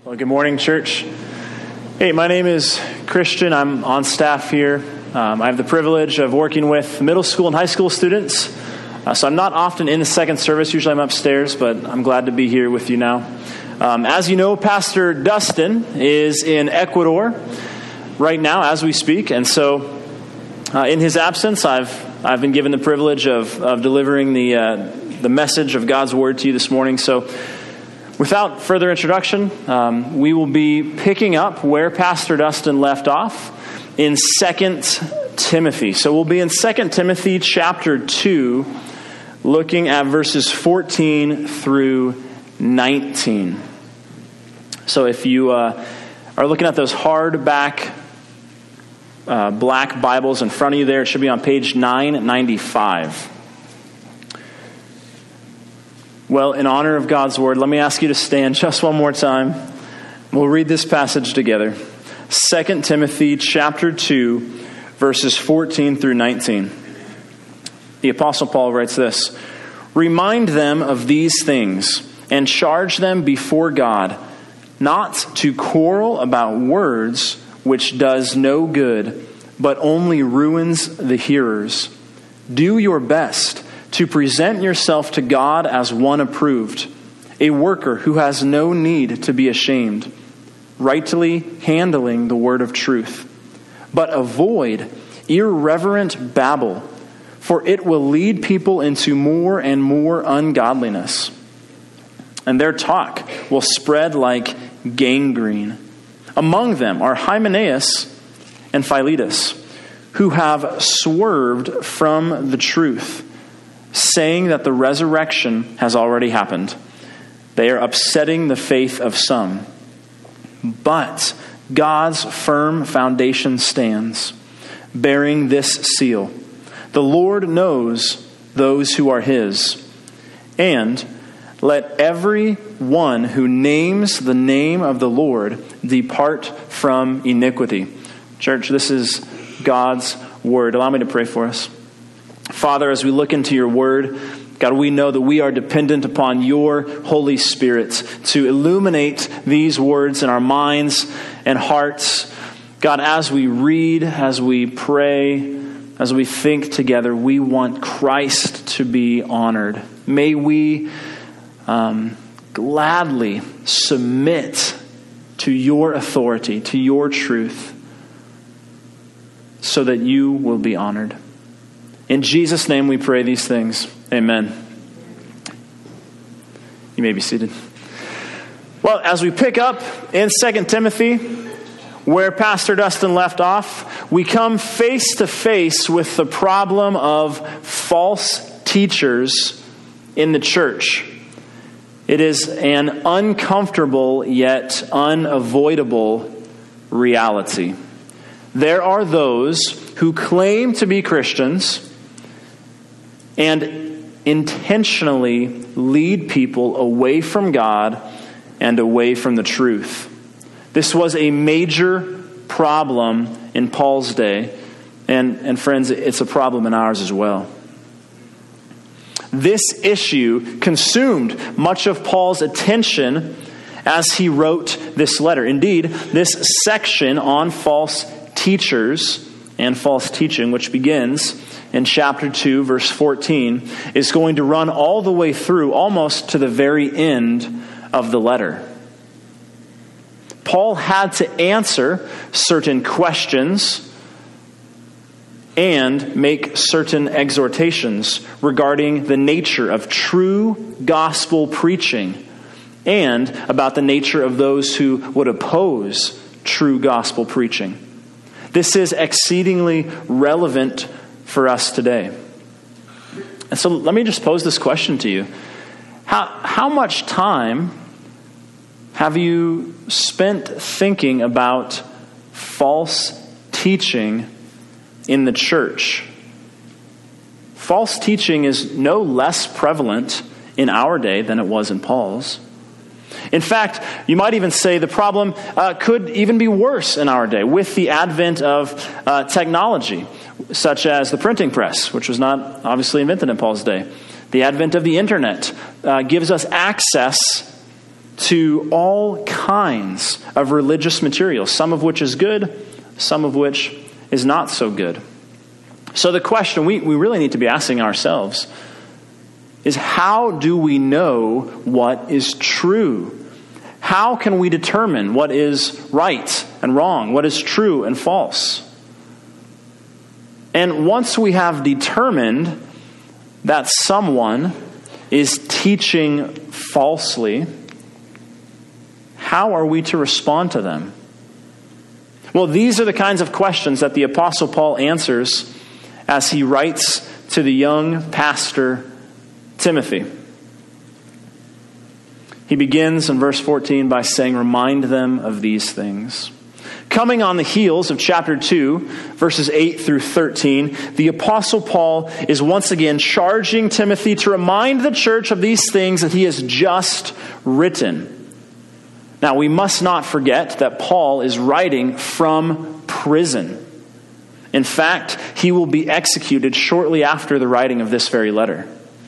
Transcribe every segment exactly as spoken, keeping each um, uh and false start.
Well, good morning, church. Hey, my name is Christian. I'm on staff here. Um, I have the privilege of working with middle school and high school students. Uh, so I'm not often in the second service. Usually I'm upstairs, but I'm glad to be here with you now. Um, as you know, Pastor Dustin is in Ecuador right now as we speak. And so uh, in his absence, I've I've been given the privilege of, of delivering the, uh, the message of God's Word to you this morning. So without further introduction, um, we will be picking up where Pastor Dustin left off in Second Timothy. So we'll be in Second Timothy chapter two, looking at verses fourteen through nineteen. So if you uh, are looking at those hardback uh, black Bibles in front of you there, it should be on page nine ninety-five. Well, in honor of God's Word, let me ask you to stand just one more time. We'll read this passage together. Second Timothy chapter two, verses fourteen through nineteen. The Apostle Paul writes this: "Remind them of these things, and charge them before God, not to quarrel about words, which does no good, but only ruins the hearers. Do your best to present yourself to God as one approved, a worker who has no need to be ashamed, rightly handling the word of truth. But avoid irreverent babble, for it will lead people into more and more ungodliness. And their talk will spread like gangrene. Among them are Hymenaeus and Philetus, who have swerved from the truth, saying that the resurrection has already happened. They are upsetting the faith of some. But God's firm foundation stands, bearing this seal: the Lord knows those who are his. And let every one who names the name of the Lord depart from iniquity." Church, this is God's word. Allow me to pray for us. Father, as we look into your word, God, we know that we are dependent upon your Holy Spirit to illuminate these words in our minds and hearts. God, as we read, as we pray, as we think together, we want Christ to be honored. May we um, gladly submit to your authority, to your truth, so that you will be honored. In Jesus' name we pray these things. Amen. You may be seated. Well, as we pick up in Second Timothy, where Pastor Dustin left off, we come face to face with the problem of false teachers in the church. It is an uncomfortable yet unavoidable reality. There are those who claim to be Christians and intentionally lead people away from God and away from the truth. This was a major problem in Paul's day, and, and friends, it's a problem in ours as well. This issue consumed much of Paul's attention as he wrote this letter. Indeed, this section on false teachers and false teaching, which begins in chapter two, verse fourteen, is going to run all the way through, almost to the very end of the letter. Paul had to answer certain questions and make certain exhortations regarding the nature of true gospel preaching and about the nature of those who would oppose true gospel preaching. This is exceedingly relevant for us today. And so let me just pose this question to you. How, how much time have you spent thinking about false teaching in the church? False teaching is no less prevalent in our day than it was in Paul's. In fact, you might even say the problem uh, could even be worse in our day with the advent of uh, technology, such as the printing press, which was not obviously invented in Paul's day. The advent of the internet uh, gives us access to all kinds of religious material, some of which is good, some of which is not so good. So the question we, we really need to be asking ourselves is, how do we know what is true? How can we determine what is right and wrong, what is true and false? And once we have determined that someone is teaching falsely, how are we to respond to them? Well, these are the kinds of questions that the Apostle Paul answers as he writes to the young pastor Timothy. He begins in verse fourteen by saying, "Remind them of these things." Coming on the heels of chapter two, verses eight through thirteen, the Apostle Paul is once again charging Timothy to remind the church of these things that he has just written. Now, we must not forget that Paul is writing from prison. In fact, he will be executed shortly after the writing of this very letter.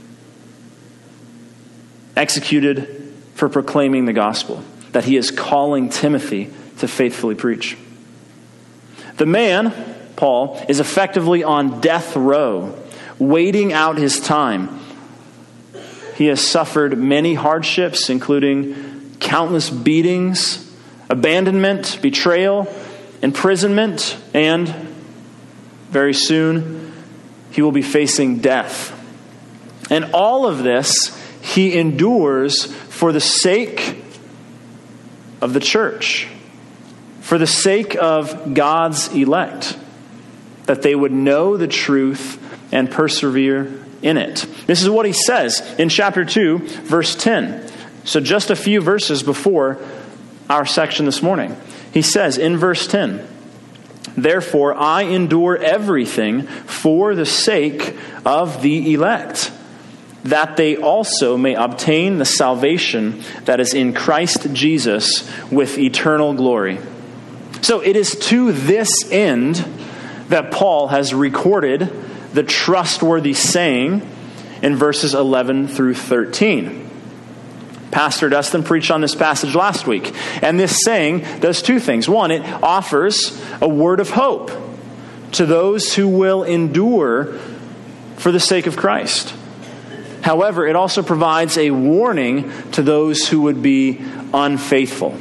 Executed for proclaiming the gospel that he is calling Timothy to faithfully preach. The man, Paul, is effectively on death row, waiting out his time. He has suffered many hardships, including countless beatings, abandonment, betrayal, imprisonment, and very soon he will be facing death. And all of this he endures for the sake of the church, for the sake of God's elect, that they would know the truth and persevere in it. This is what he says in chapter two, verse ten. So just a few verses before our section this morning. He says in verse ten, "Therefore I endure everything for the sake of the elect, that they also may obtain the salvation that is in Christ Jesus with eternal glory." So it is to this end that Paul has recorded the trustworthy saying in verses eleven through thirteen. Pastor Dustin preached on this passage last week. And this saying does two things. One, it offers a word of hope to those who will endure for the sake of Christ. However, it also provides a warning to those who would be unfaithful.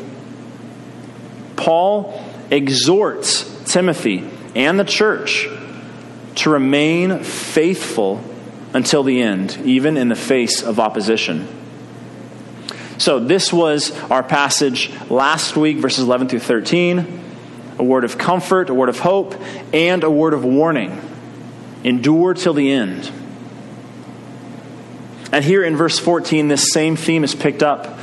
Paul exhorts Timothy and the church to remain faithful until the end, even in the face of opposition. So this was our passage last week, verses eleven through thirteen. A word of comfort, a word of hope, and a word of warning. Endure till the end. And here in verse fourteen, this same theme is picked up.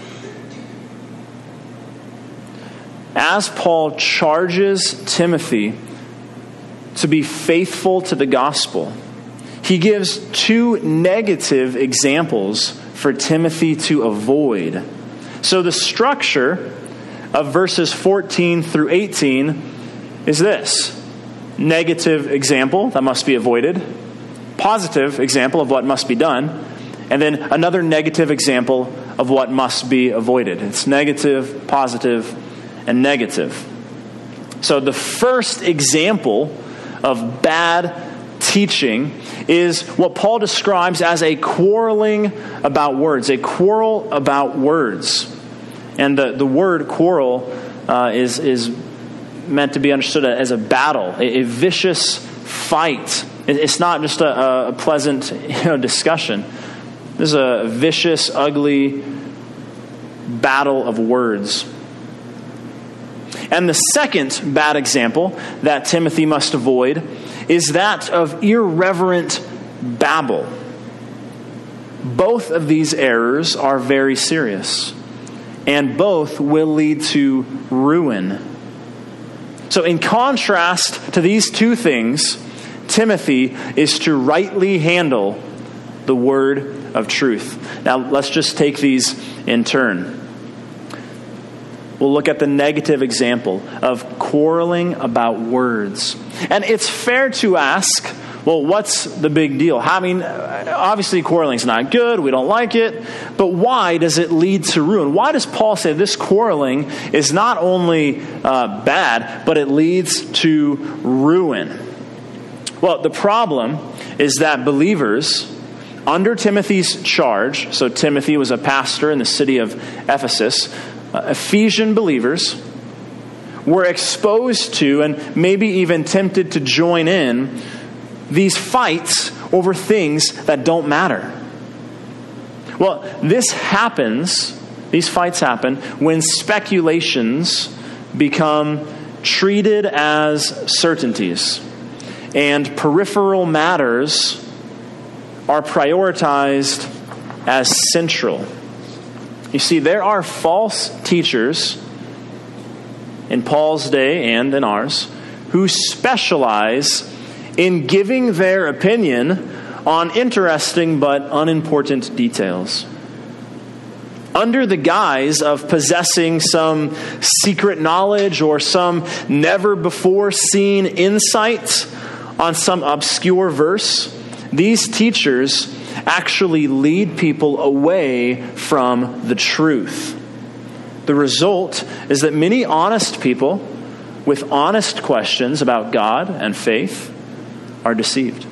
As Paul charges Timothy to be faithful to the gospel, he gives two negative examples for Timothy to avoid. So the structure of verses fourteen through eighteen is this: negative example that must be avoided, positive example of what must be done, and then another negative example of what must be avoided. It's negative, positive, and negative. So the first example of bad teaching is what Paul describes as a quarreling about words, a quarrel about words. And the, the word quarrel uh, is, is meant to be understood as a battle, a, a vicious fight. It, it's not just a, a pleasant you know, discussion. This is a vicious, ugly battle of words. And the second bad example that Timothy must avoid is that of irreverent babble. Both of these errors are very serious, and both will lead to ruin. So in contrast to these two things, Timothy is to rightly handle the word of truth. Now let's just take these in turn. We'll look at the negative example of quarreling about words. And it's fair to ask, Well, what's the big deal? I mean, obviously quarreling's not good. We don't like it. But why does it lead to ruin? Why does Paul say this quarreling is not only uh, bad, but it leads to ruin? Well, the problem is that believers, under Timothy's charge, so Timothy was a pastor in the city of Ephesus, uh, Ephesian believers were exposed to and maybe even tempted to join in these fights over things that don't matter. Well, this happens, these fights happen when speculations become treated as certainties and peripheral matters are prioritized as central. You see, there are false teachers in Paul's day and in ours who specialize in giving their opinion on interesting but unimportant details. Under the guise of possessing some secret knowledge or some never-before-seen insight on some obscure verse, these teachers actually lead people away from the truth. The result is that many honest people with honest questions about God and faith are deceived.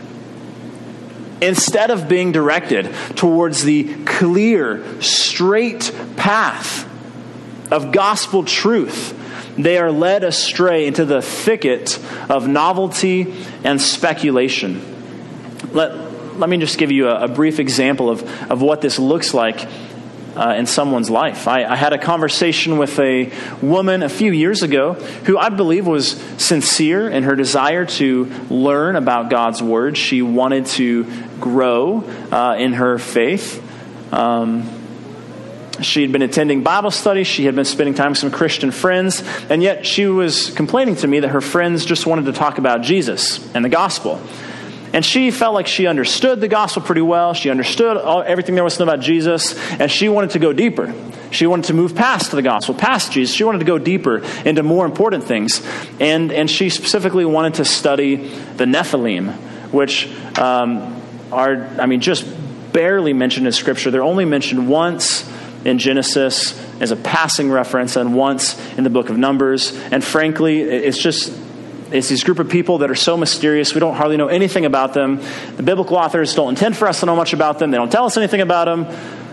Instead of being directed towards the clear, straight path of gospel truth, they are led astray into the thicket of novelty and speculation. Let, let me just give you a, a brief example of, of what this looks like uh, in someone's life. I, I had a conversation with a woman a few years ago who I believe was sincere in her desire to learn about God's Word. She wanted to grow uh, in her faith. Um, she had been attending Bible study. She had been spending time with some Christian friends. And yet she was complaining to me that her friends just wanted to talk about Jesus and the gospel. And she felt like she understood the gospel pretty well. She understood all, everything there was to know about Jesus. And she wanted to go deeper. She wanted to move past the gospel, past Jesus. She wanted to go deeper into more important things. And, and she specifically wanted to study the Nephilim, which um, are, I mean, just barely mentioned in Scripture. They're only mentioned once in Genesis as a passing reference and once in the book of Numbers. And frankly, it's just... It's these group of people that are so mysterious. We don't hardly know anything about them. The biblical authors don't intend for us to know much about them. They don't tell us anything about them.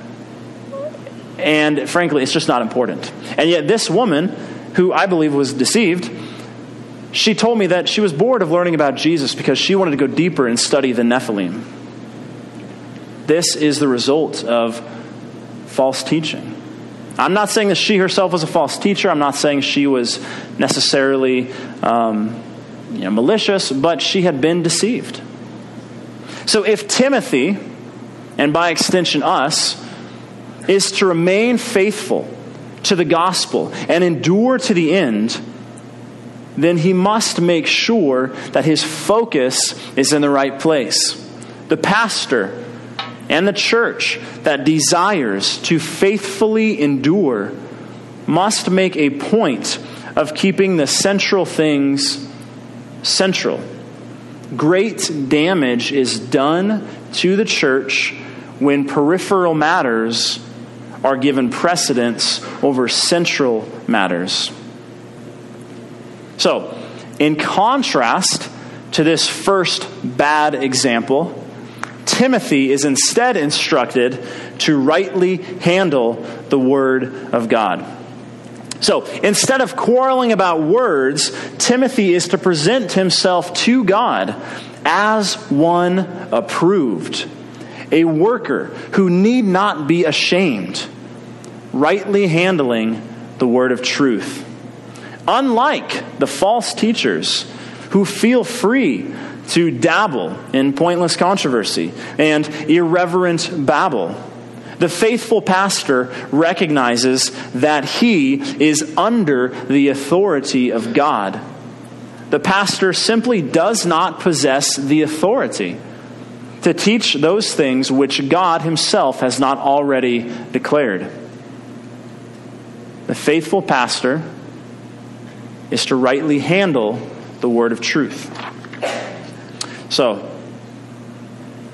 And frankly, it's just not important. And yet this woman, who I believe was deceived, she told me that she was bored of learning about Jesus because she wanted to go deeper and study the Nephilim. This is the result of false teaching. I'm not saying that she herself was a false teacher. I'm not saying she was necessarily um, you know, malicious, but she had been deceived. So if Timothy, and by extension us, is to remain faithful to the gospel and endure to the end, then he must make sure that his focus is in the right place. The pastor and the church that desires to faithfully endure must make a point of keeping the central things central. Great damage is done to the church when peripheral matters are given precedence over central matters. So, in contrast to this first bad example, Timothy is instead instructed to rightly handle the Word of God. So, instead of quarreling about words, Timothy is to present himself to God as one approved, a worker who need not be ashamed, rightly handling the word of truth. Unlike the false teachers who feel free to dabble in pointless controversy and irreverent babble, the faithful pastor recognizes that he is under the authority of God. The pastor simply does not possess the authority to teach those things which God himself has not already declared. The faithful pastor is to rightly handle the word of truth. So,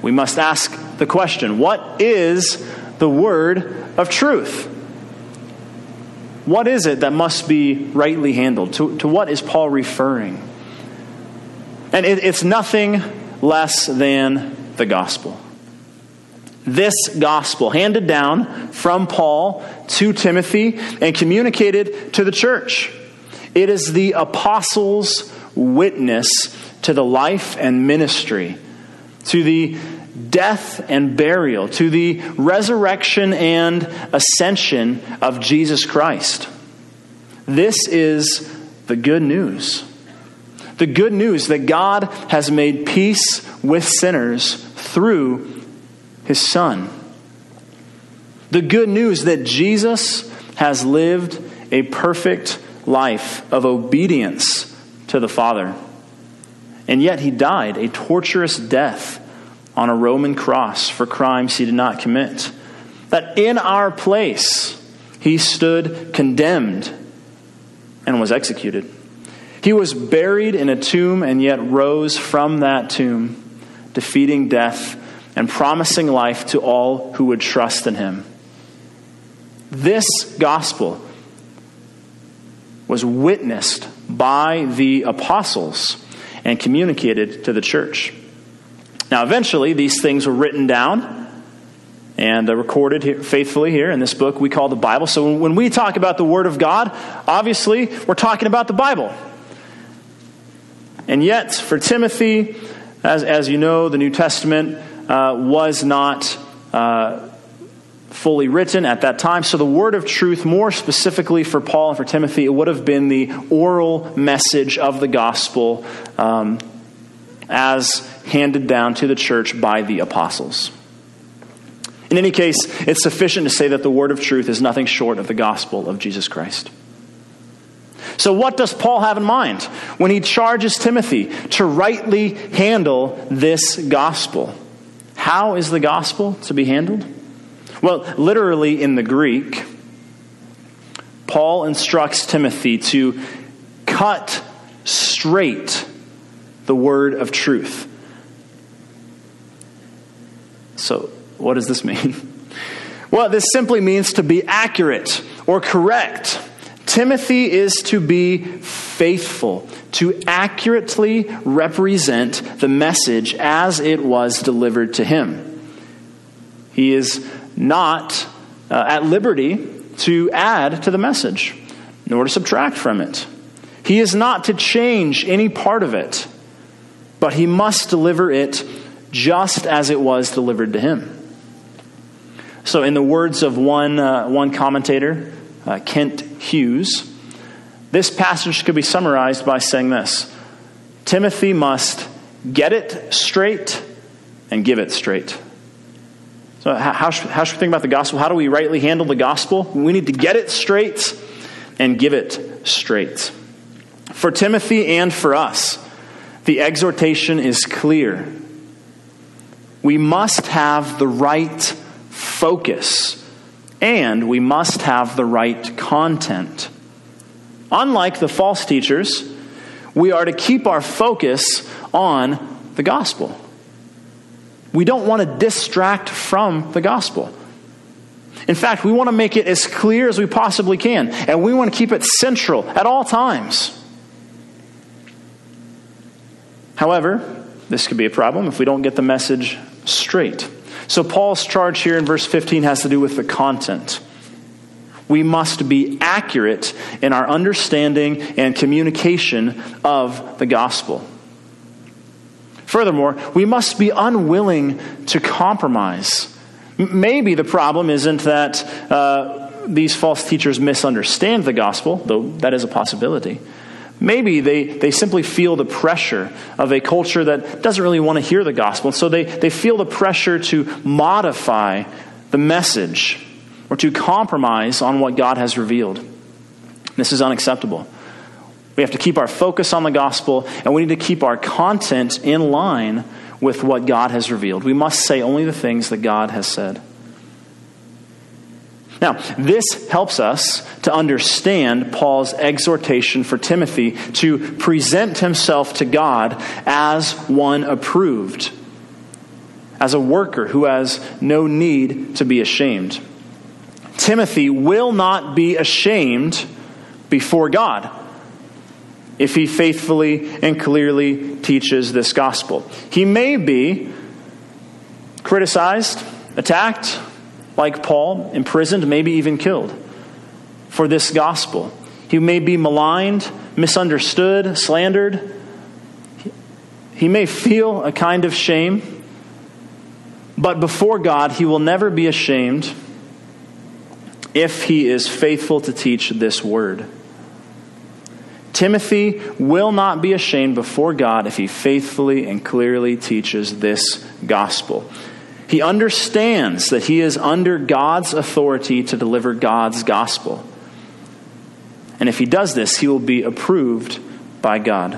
we must ask the question, what is the word of truth? What is it that must be rightly handled? To, to what is Paul referring? And it, it's nothing less than the gospel. This gospel handed down from Paul to Timothy and communicated to the church. It is the apostles' witness to the life and ministry, to the death and burial, to the resurrection and ascension of Jesus Christ. This is the good news. The good news that God has made peace with sinners through His Son. The good news that Jesus has lived a perfect life of obedience to the Father. And yet He died a torturous death on a Roman cross for crimes He did not commit. That in our place He stood condemned and was executed. He was buried in a tomb and yet rose from that tomb, defeating death and promising life to all who would trust in Him. This gospel was witnessed by the apostles and communicated to the church. Now, eventually, these things were written down and recorded here, faithfully here in this book we call the Bible. So when we talk about the Word of God, obviously, we're talking about the Bible. And yet, for Timothy, as, as you know, the New Testament uh, was not uh, fully written at that time. So the word of truth, more specifically for Paul and for Timothy, it would have been the oral message of the gospel um, as handed down to the church by the apostles. In any case, it's sufficient to say that the word of truth is nothing short of the gospel of Jesus Christ. So what does Paul have in mind when he charges Timothy to rightly handle this gospel? How is the gospel to be handled? Well, literally in the Greek, Paul instructs Timothy to cut straight the word of truth. So, what does this mean? Well, this simply means to be accurate or correct. Timothy is to be faithful, to accurately represent the message as it was delivered to him. He is not uh, at liberty to add to the message, nor to subtract from it. He is not to change any part of it, but he must deliver it just as it was delivered to him. So in the words of one, uh, one commentator, uh, Kent Hughes, this passage could be summarized by saying this: Timothy must get it straight and give it straight. So how should, how should we think about the gospel? How do we rightly handle the gospel? We need to get it straight and give it straight. For Timothy and for us, the exhortation is clear. We must have the right focus, and we must have the right content. Unlike the false teachers, we are to keep our focus on the gospel. We don't want to distract from the gospel. In fact, we want to make it as clear as we possibly can, and we want to keep it central at all times. However, this could be a problem if we don't get the message straight. So Paul's charge here in verse fifteen has to do with the content. We must be accurate in our understanding and communication of the gospel. Furthermore, we must be unwilling to compromise. Maybe the problem isn't that uh, these false teachers misunderstand the gospel, though that is a possibility. Maybe they, they simply feel the pressure of a culture that doesn't really want to hear the gospel. So they, they feel the pressure to modify the message or to compromise on what God has revealed. This is unacceptable. We have to keep our focus on the gospel, and we need to keep our content in line with what God has revealed. We must say only the things that God has said. Now, this helps us to understand Paul's exhortation for Timothy to present himself to God as one approved, as a worker who has no need to be ashamed. Timothy will not be ashamed before God if he faithfully and clearly teaches this gospel. He may be criticized, attacked, like Paul, imprisoned, maybe even killed for this gospel. He may be maligned, misunderstood, slandered. He may feel a kind of shame, but before God, he will never be ashamed if he is faithful to teach this word. Timothy will not be ashamed before God if he faithfully and clearly teaches this gospel. He understands that he is under God's authority to deliver God's gospel. And if he does this, he will be approved by God.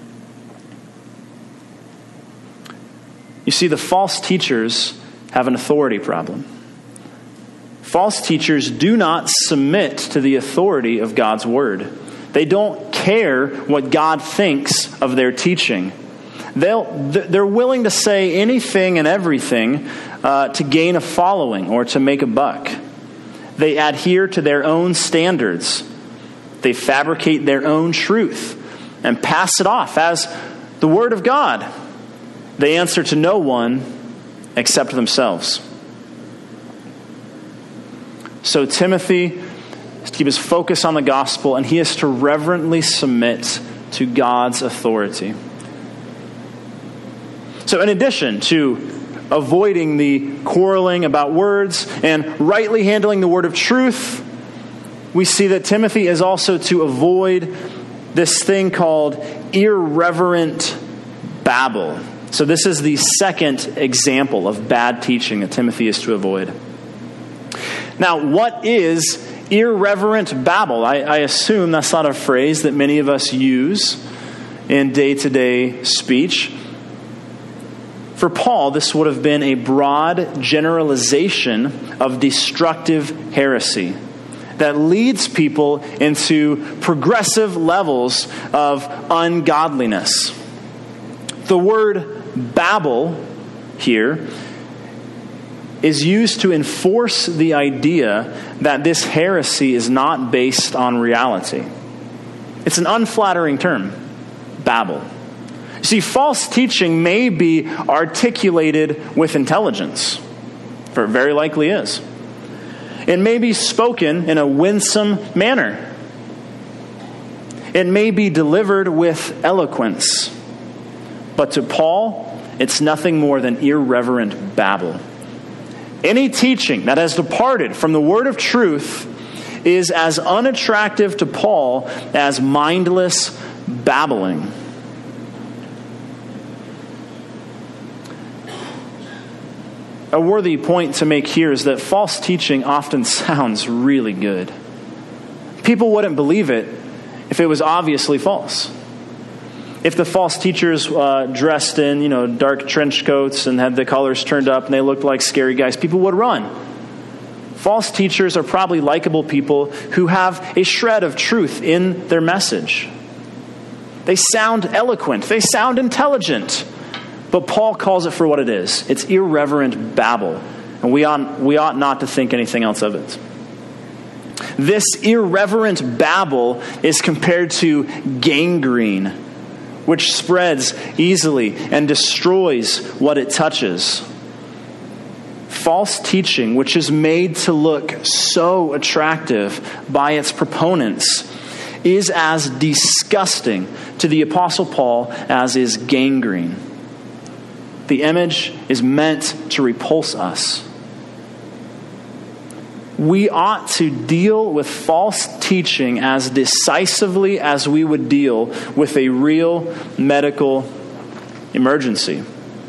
You see, the false teachers have an authority problem. False teachers do not submit to the authority of God's word. They don't care what God thinks of their teaching. They'll, they're willing to say anything and everything uh, to gain a following or to make a buck. They adhere to their own standards. They fabricate their own truth and pass it off as the word of God. They answer to no one except themselves. So Timothy is to keep his focus on the gospel, and he is to reverently submit to God's authority. So in addition to avoiding the quarreling about words and rightly handling the word of truth, we see that Timothy is also to avoid this thing called irreverent babble. So this is the second example of bad teaching that Timothy is to avoid. Now, what is irreverent babble? I, I assume that's not a phrase that many of us use in day-to-day speech. For Paul, this would have been a broad generalization of destructive heresy that leads people into progressive levels of ungodliness. The word babble here is used to enforce the idea that this heresy is not based on reality. It's an unflattering term, babble. See, false teaching may be articulated with intelligence, for it very likely is. It may be spoken in a winsome manner. It may be delivered with eloquence. But to Paul, it's nothing more than irreverent babble. Any teaching that has departed from the word of truth is as unattractive to Paul as mindless babbling. A worthy point to make here is that false teaching often sounds really good. People wouldn't believe it if it was obviously false. If the false teachers uh, dressed in, you know, dark trench coats and had the collars turned up and they looked like scary guys, people would run. False teachers are probably likable people who have a shred of truth in their message. They sound eloquent. They sound intelligent. But Paul calls it for what it is. It's irreverent babble. And we ought, we ought not to think anything else of it. This irreverent babble is compared to gangrene, which spreads easily and destroys what it touches. False teaching, which is made to look so attractive by its proponents, is as disgusting to the Apostle Paul as is gangrene. The image is meant to repulse us. We ought to deal with false teaching as decisively as we would deal with a real medical emergency.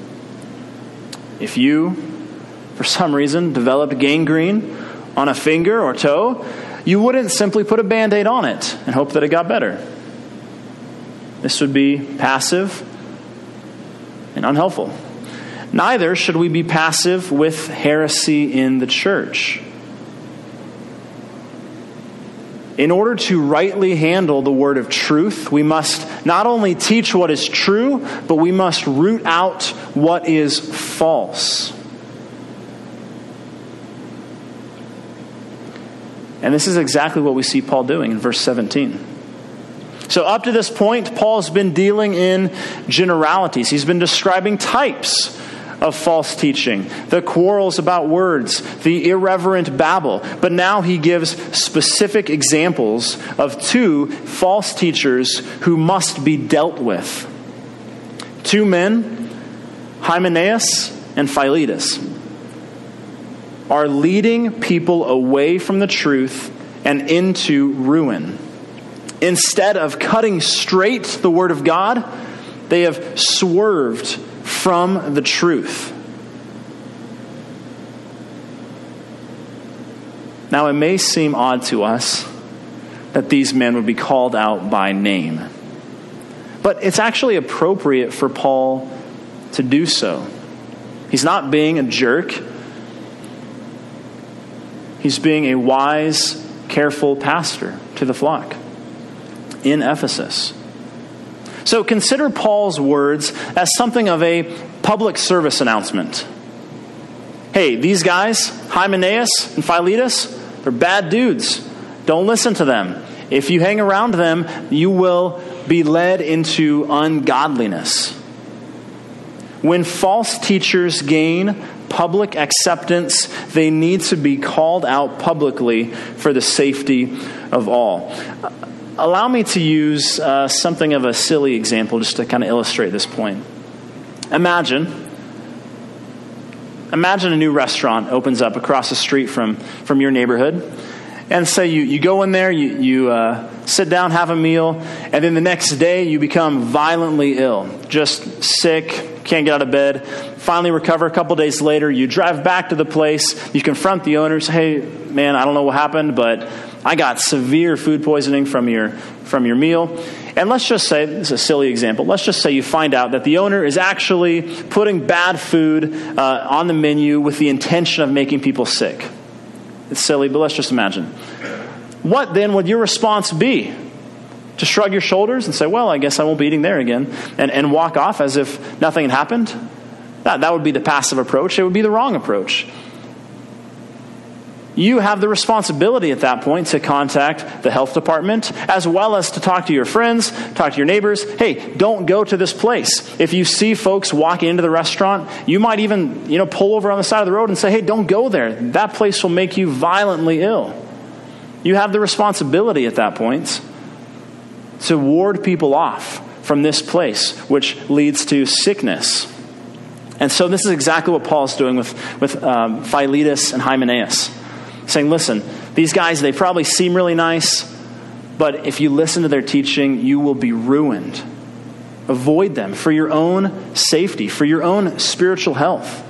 If you, for some reason, developed gangrene on a finger or toe, you wouldn't simply put a Band-Aid on it and hope that it got better. This would be passive and unhelpful. Neither should we be passive with heresy in the church. in order to rightly handle the word of truth, we must not only teach what is true, but we must root out what is false. And this is exactly what we see Paul doing in verse seventeen. So up to this point, Paul's been dealing in generalities. He's been describing types of false teaching, the quarrels about words, the irreverent babble. But now he gives specific examples of two false teachers who must be dealt with. Two men, Hymenaeus and Philetus, are leading people away from the truth and into ruin. Instead of cutting straight the word of God, they have swerved from the truth. Now, it may seem odd to us that these men would be called out by name, but it's actually appropriate for Paul to do so. He's not being a jerk. He's being a wise, careful pastor to the flock in Ephesus. So consider Paul's words as something of a public service announcement. Hey, these guys, Hymenaeus and Philetus, they're bad dudes. Don't listen to them. If you hang around them, you will be led into ungodliness. When false teachers gain public acceptance, they need to be called out publicly for the safety of all. Allow me to use uh, something of a silly example just to kind of illustrate this point. Imagine, imagine a new restaurant opens up across the street from, from your neighborhood. And say you, you go in there, you, you uh, sit down, have a meal, and then the next day you become violently ill. Just sick, can't get out of bed. Finally recover a couple days later. You drive back to the place. You confront the owner. Say, hey, man, I don't know what happened, but I got severe food poisoning from your from your meal. And let's just say, this is a silly example, let's just say you find out that the owner is actually putting bad food uh, on the menu with the intention of making people sick. It's silly, but let's just imagine. What then would your response be? To shrug your shoulders and say, well, I guess I won't be eating there again, and, and walk off as if nothing had happened? That, that would be the passive approach. It would be the wrong approach. You have the responsibility at that point to contact the health department, as well as to talk to your friends, talk to your neighbors. Hey, don't go to this place. If you see folks walking into the restaurant, you might even, you know, pull over on the side of the road and say, hey, don't go there. That place will make you violently ill. You have the responsibility at that point to ward people off from this place, which leads to sickness. And so this is exactly what Paul's doing with, with um, Philetus and Hymenaeus. Saying, listen, these guys, they probably seem really nice, but if you listen to their teaching, you will be ruined. Avoid them for your own safety, for your own spiritual health.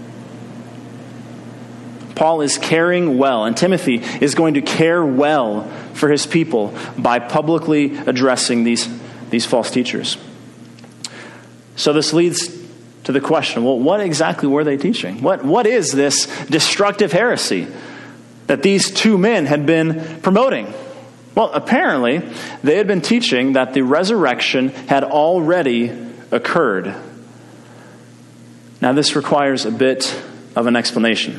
Paul is caring well, and Timothy is going to care well for his people by publicly addressing these, these false teachers. So this leads to the question, well, what exactly were they teaching? What What is this destructive heresy that these two men had been promoting? Well, apparently, they had been teaching that the resurrection had already occurred. Now, this requires a bit of an explanation.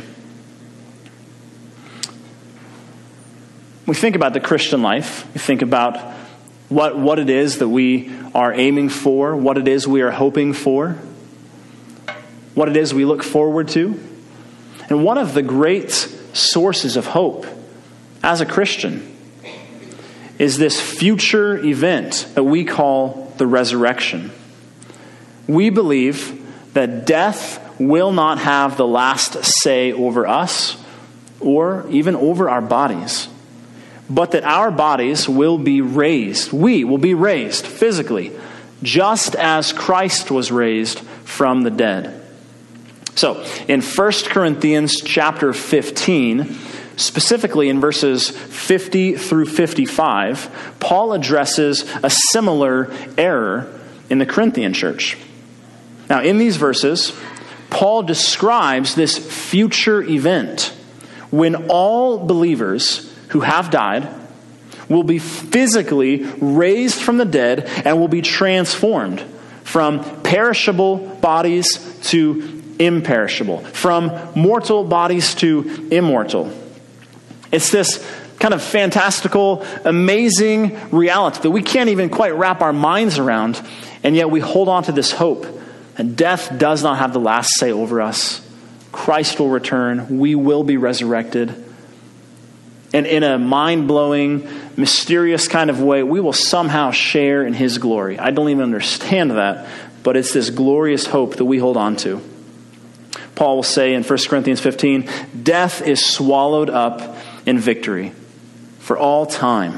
We think about the Christian life. We think about what, what it is that we are aiming for, what it is we are hoping for, what it is we look forward to. And one of the great sources of hope as a Christian is this future event that we call the resurrection. We believe that death will not have the last say over us or even over our bodies, but that our bodies will be raised. We will be raised physically, just as Christ was raised from the dead. So, in First Corinthians chapter fifteen, specifically in verses fifty through fifty-five, Paul addresses a similar error in the Corinthian church. Now, in these verses, Paul describes this future event when all believers who have died will be physically raised from the dead and will be transformed from perishable bodies to imperishable, from mortal bodies to immortal. It's this kind of fantastical, amazing reality that we can't even quite wrap our minds around, and yet we hold on to this hope. And death does not have the last say over us. Christ will return. We will be resurrected. And in a mind-blowing, mysterious kind of way, we will somehow share in his glory. I don't even understand that, but it's this glorious hope that we hold on to. Paul will say in First Corinthians fifteen, death is swallowed up in victory for all time.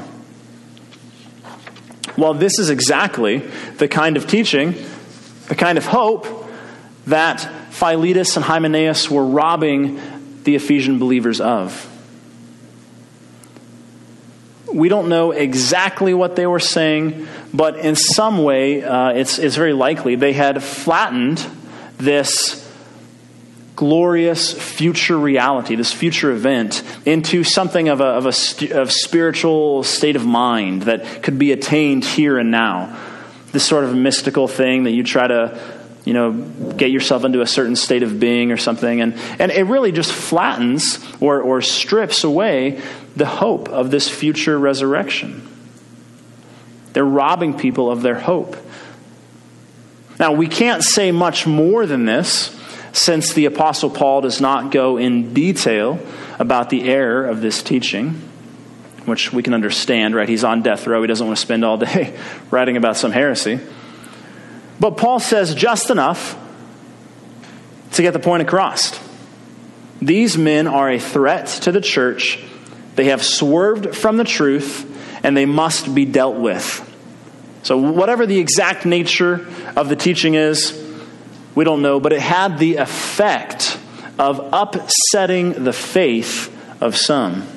Well, this is exactly the kind of teaching, the kind of hope that Philetus and Hymenaeus were robbing the Ephesian believers of. We don't know exactly what they were saying, but in some way, uh, it's, it's very likely they had flattened this glorious future reality, this future event, into something of a, of a st- of spiritual state of mind that could be attained here and now. This sort of mystical thing that you try to, you know, get yourself into a certain state of being or something. And, and it really just flattens or, or strips away the hope of this future resurrection. They're robbing people of their hope. Now, we can't say much more than this, since the Apostle Paul does not go in detail about the error of this teaching, which we can understand, right? He's on death row. He doesn't want to spend all day writing about some heresy. But Paul says just enough to get the point across. These men are a threat to the church. They have swerved from the truth, and they must be dealt with. So whatever the exact nature of the teaching is, we don't know, but it had the effect of upsetting the faith of some.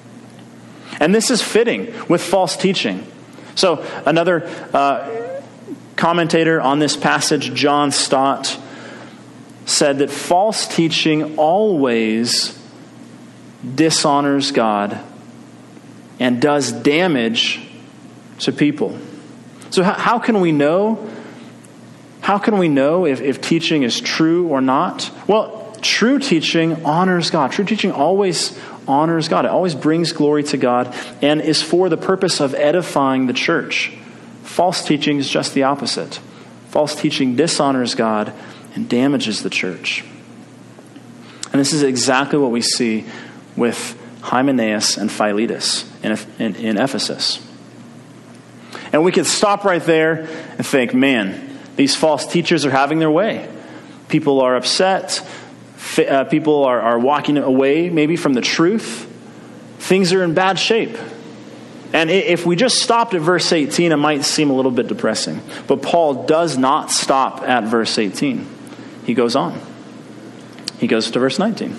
And this is fitting with false teaching. So another uh, commentator on this passage, John Stott, said that false teaching always dishonors God and does damage to people. So how, how can we know? How can we know if, if teaching is true or not? Well, true teaching honors God. True teaching always honors God. It always brings glory to God and is for the purpose of edifying the church. False teaching is just the opposite. False teaching dishonors God and damages the church. And this is exactly what we see with Hymenaeus and Philetus in, in, in Ephesus. And we could stop right there and think, man, these false teachers are having their way. People are upset. Uh, people are, are walking away maybe from the truth. Things are in bad shape. And if we just stopped at verse eighteen, it might seem a little bit depressing. But Paul does not stop at verse eighteen. He goes on. He goes to verse nineteen.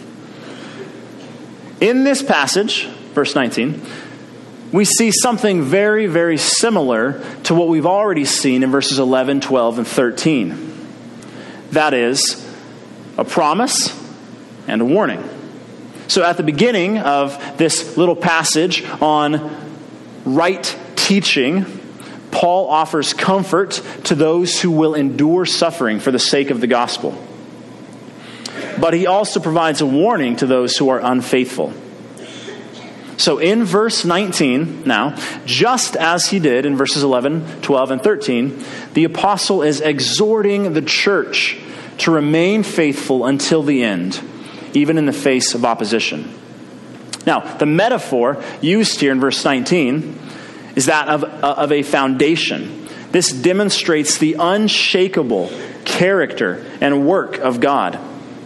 In this passage, verse nineteen, we see something very, very similar to what we've already seen in verses eleven, twelve, and thirteen. That is, a promise and a warning. So at the beginning of this little passage on right teaching, Paul offers comfort to those who will endure suffering for the sake of the gospel. But he also provides a warning to those who are unfaithful. So in verse nineteen now, just as he did in verses eleven, twelve, and thirteen, the apostle is exhorting the church to remain faithful until the end, even in the face of opposition. Now, the metaphor used here in verse nineteen is that of, of a foundation. This demonstrates the unshakable character and work of God.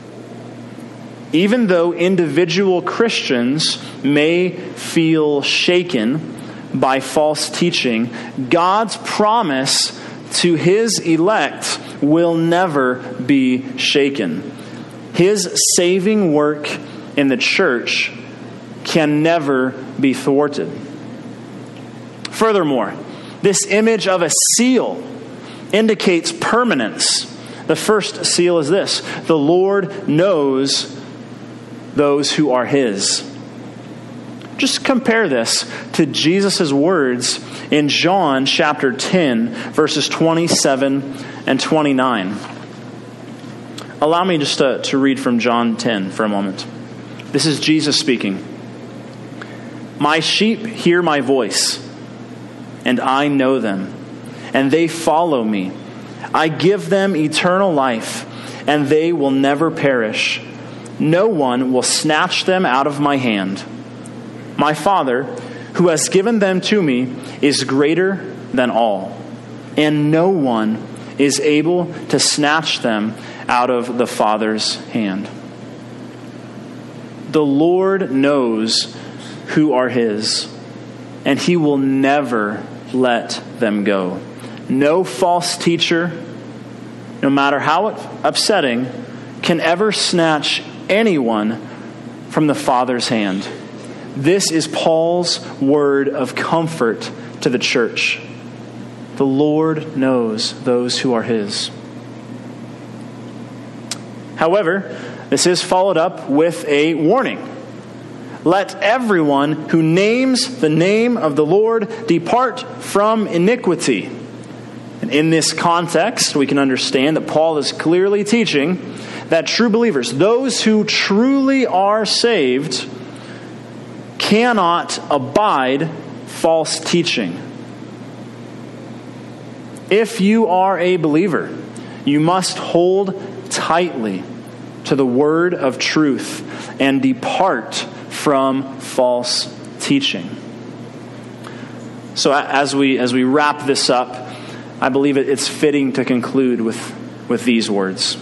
Even though individual Christians may feel shaken by false teaching, God's promise to his elect will never be shaken. His saving work in the church can never be thwarted. Furthermore, this image of a seal indicates permanence. The first seal is this: the Lord knows those who are his. Just compare this to Jesus' words in John chapter ten, verses twenty-seven and twenty-nine. Allow me just to, to read from John ten for a moment. This is Jesus speaking. My sheep hear my voice, and I know them, and they follow me. I give them eternal life, and they will never perish. No one will snatch them out of my hand. My Father, who has given them to me, is greater than all, and no one is able to snatch them out of the Father's hand. The Lord knows who are His, and He will never let them go. No false teacher, no matter how upsetting, can ever snatch anyone from the Father's hand. This is Paul's word of comfort to the church. The Lord knows those who are His. However, this is followed up with a warning. Let everyone who names the name of the Lord depart from iniquity. And in this context, we can understand that Paul is clearly teaching that true believers, those who truly are saved, cannot abide false teaching. If you are a believer, you must hold tightly to the word of truth and depart from false teaching. So as we as we wrap this up, I believe it's fitting to conclude with, with these words.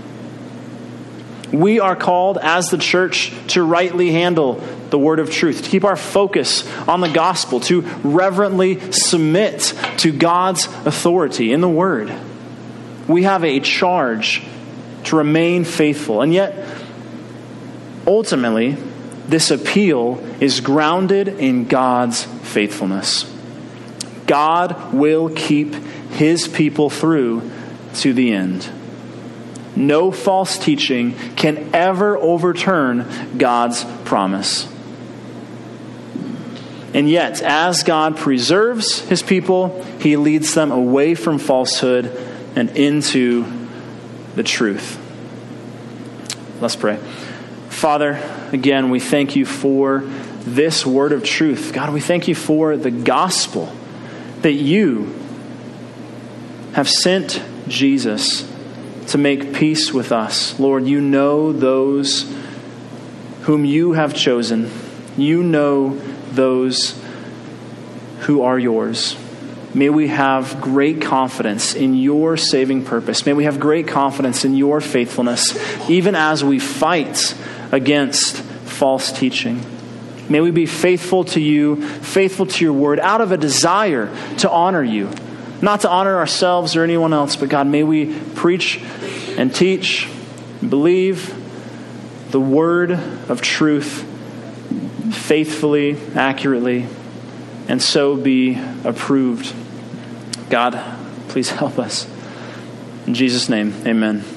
We are called as the church to rightly handle the word of truth, to keep our focus on the gospel, to reverently submit to God's authority in the word. We have a charge to remain faithful. And yet, ultimately, this appeal is grounded in God's faithfulness. God will keep His people through to the end. No false teaching can ever overturn God's promise. And yet, as God preserves His people, He leads them away from falsehood and into the truth. Let's pray. Father, again, we thank You for this word of truth. God, we thank You for the gospel that You have sent Jesus to make peace with us. Lord, You know those whom You have chosen. You know those who are Yours. May we have great confidence in Your saving purpose. May we have great confidence in Your faithfulness, even as we fight against false teaching. May we be faithful to You, faithful to Your word, out of a desire to honor You. Not to honor ourselves or anyone else, but God, may we preach and teach, and believe the word of truth faithfully, accurately, and so be approved. God, please help us. In Jesus' name, amen.